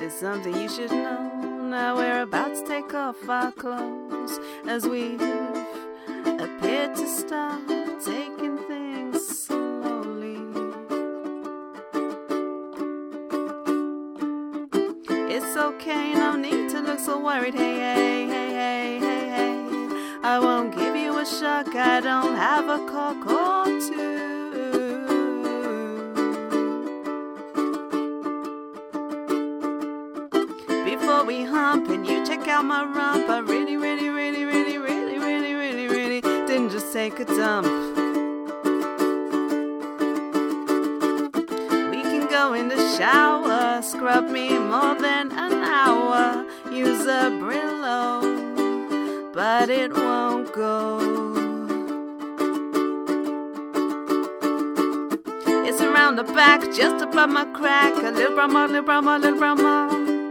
There's something you should know. Now we're about to take off our clothes as we appear to start taking things slowly. It's okay, no need to look so worried. Hey, hey, hey, hey, hey, hey. I won't give you a shock, I don't have a cock or two. Before we hump and you check out my rump, I really didn't just take a dump. We can go in the shower, scrub me more than an hour, use a Brillo, but it won't go. It's around the back, just above my crack, a little brown mark, little brown mark, little brown mark.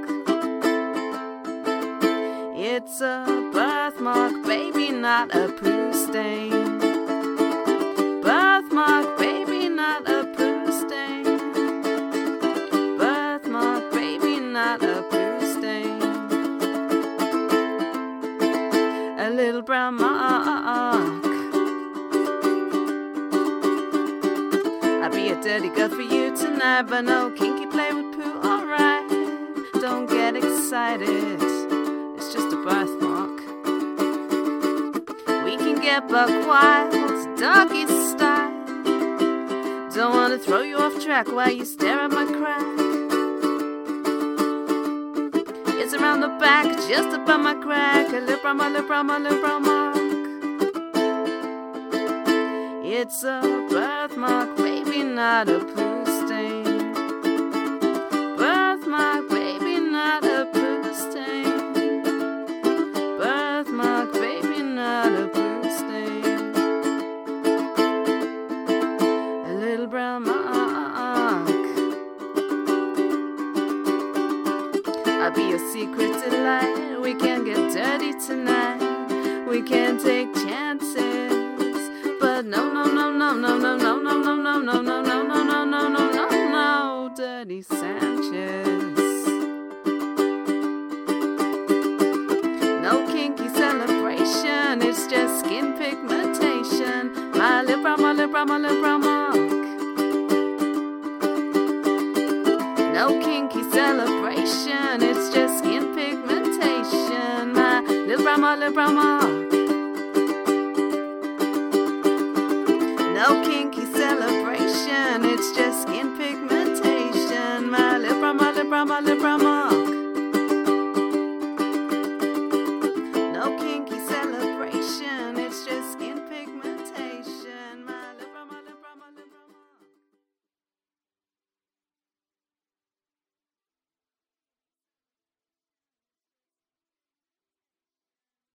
It's a birthmark, baby, not a poo stain. Birthmark, baby, not a poo stain. Birthmark, baby, not a poo stain. A little brown mark. I'd be a dirty girl for you tonight, but no kinky play with poo, alright. Don't get excited, it's just a birthmark. We can get buck wild, doggy style. Don't want to throw you off track while you stare at my crack. It's around the back, just above my crack, a little brown mark, little brown mark, little brown mark. It's a birthmark, baby, not a poo stain. Birthmark, baby, not a poo stain. Birthmark, baby, not a poo stain. A little brown mark. I'll be your secret delight. We can get dirty tonight. We can take chances. But no, Dirty Sanchez. No kinky celebration, it's just skin pigmentation. My lip brown mark, lip brown mark, lip brown mark. No kinky celebration, it's just skin pigmentation. My lip brown mark, lip brown mark. No kinky celebration, it's just skin pigmentation. My lip brown mark, lip brown mark, lip brown mark.